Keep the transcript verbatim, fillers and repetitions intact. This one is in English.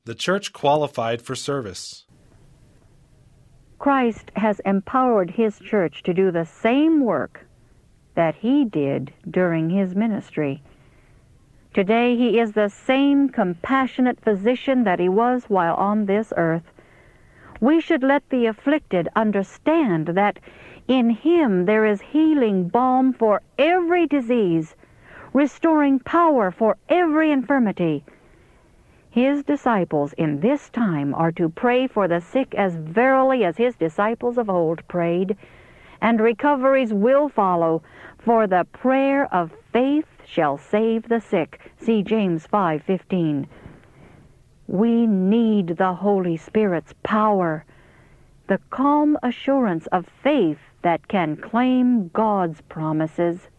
The church qualified for service. Christ has empowered his church to do the same work that he did during his ministry. Today he is the same compassionate physician that he was while on this earth. We should let the afflicted understand that in him there is healing balm for every disease, restoring power for every infirmity. His disciples in this time are to pray for the sick as verily as his disciples of old prayed, and recoveries will follow, for the prayer of faith shall save the sick. See James five fifteen. We need the Holy Spirit's power, the calm assurance of faith that can claim God's promises.